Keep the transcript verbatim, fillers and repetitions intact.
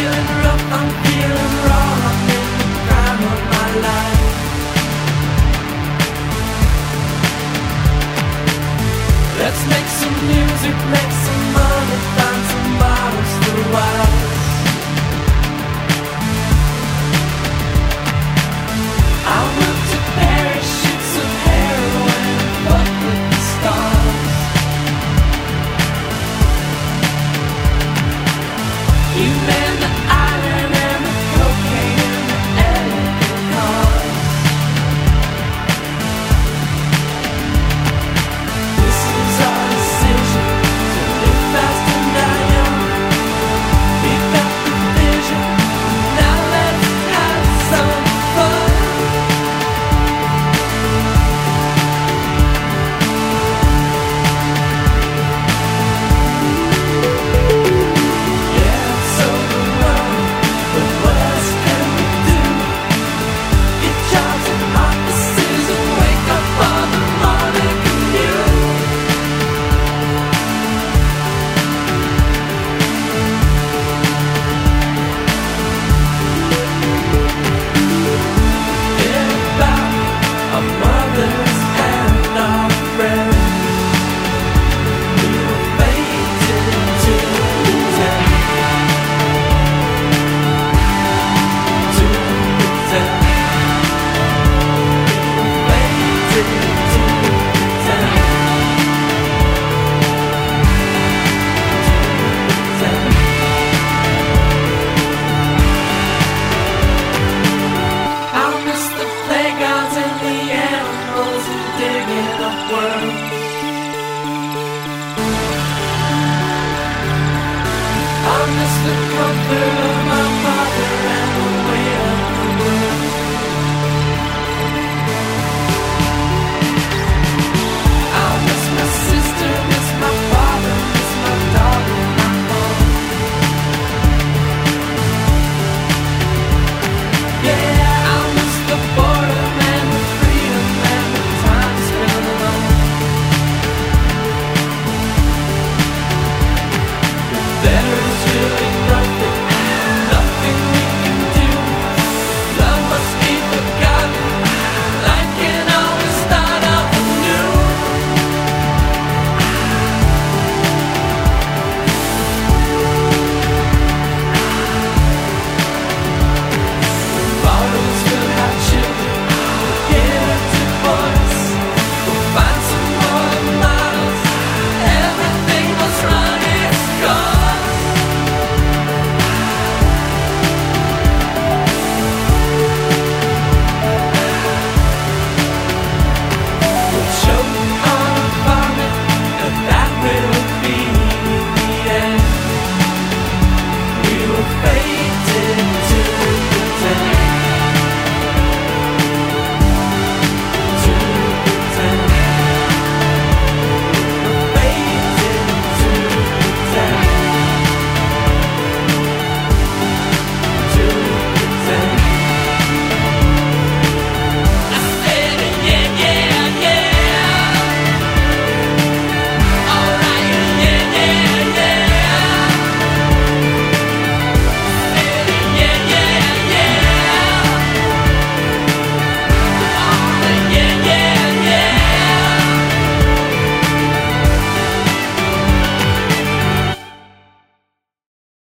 feeling rough, I'm feeling raw, I'm in the prime of my life. Let's make some music, make some money, find some bottles for wise. I will to parachutes of heroin, fuck with the stars. You man the iron and the cocaine and the elegant cars. This is our decision to live fast and die young. We've got the vision, now let's have some fun. Yeah, it's overwhelming, but what else can we do? Get jobs and offices and wake up for the morning commute. Yeah, about our mothers and our friends. We were fated to pretend, to pretend. We were fated to pretend, to pretend. I miss the playgrounds and the animals and digging up worms. I miss the comfort of my mother